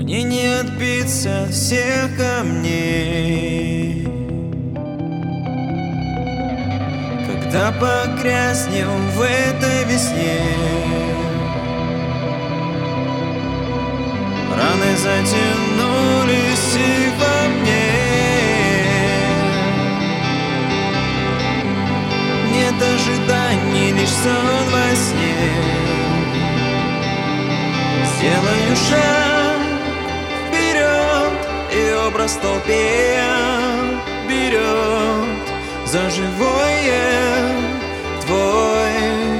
Мне не отбиться от всех камней. Когда погрязнем в этой весне, раны затянулись и во мне. Нет ожиданий, лишь сон во сне. Сделаю шаг вперед, и образ в толпе берет за живое твой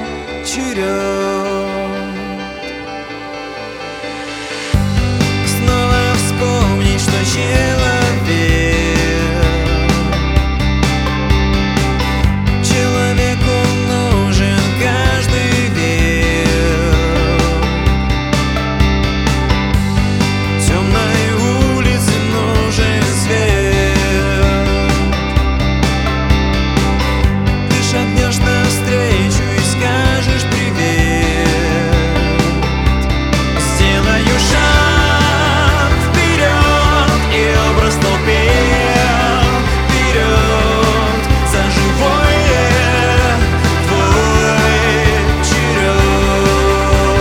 черед. Снова вспомнить, что человеку нужен каждый век. Темной улице нужен свет. Ты шагнешь навстречу и скажешь привет. Сделаю шаг вперед, и образ в толпе берет за живое твой черед.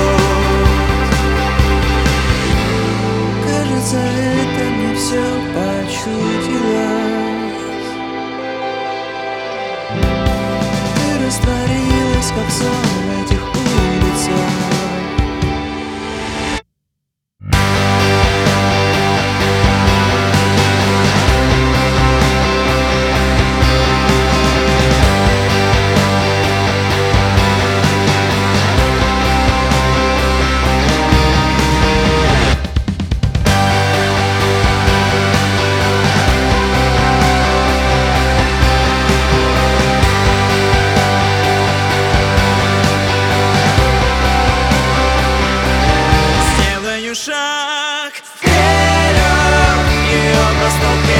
Кажется, это мне все почудилось. Ты растворилась, как сон в этих улицах. Шаг вперед, и образ толпы